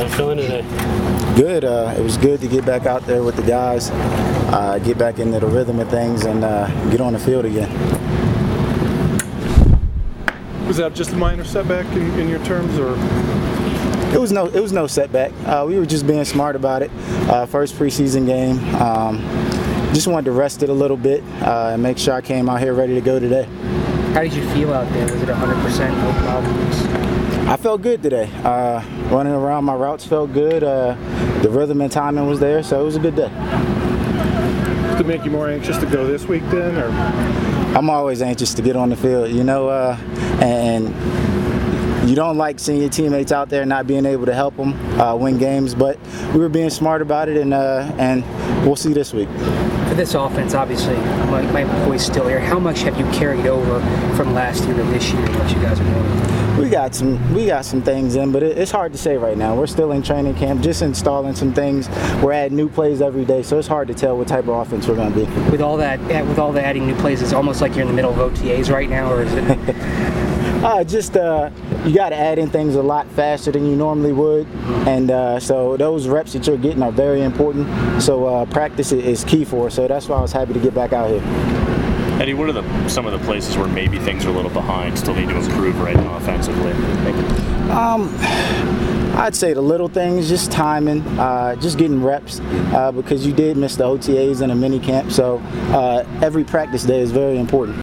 you feeling today? Good. It was good to get back out there with the guys, get back into the rhythm of things, and get on the field again. Was that just a minor setback in your terms, or? It was no setback. We were just being smart about it. First preseason game. Just wanted to rest it a little bit and make sure I came out here ready to go today. How did you feel out there? Was it 100%, no problems? I felt good today. Running around my routes felt good. The rhythm and timing was there, so it was a good day. Does it make you more anxious to go this week then, or? I'm always anxious to get on the field, and you don't like seeing your teammates out there not being able to help them win games, but we were being smart about it, and we'll see this week. For this offense, obviously, my voice still here. How much have you carried over from last year to this year, what you guys are doing? We got some things in, but it's hard to say right now. We're still in training camp, just installing some things. We're adding new plays every day, so it's hard to tell what type of offense we're going to be. With all the adding new plays, it's almost like you're in the middle of OTAs right now, or is it? You got to add in things a lot faster than you normally would, and so those reps that you're getting are very important. So practice is key for us. So that's why I was happy to get back out here. Eddie, what are some of the places where maybe things are a little behind, still need to improve right now offensively? I'd say the little things, just timing, just getting reps, because you did miss the OTAs and a mini camp. So every practice day is very important.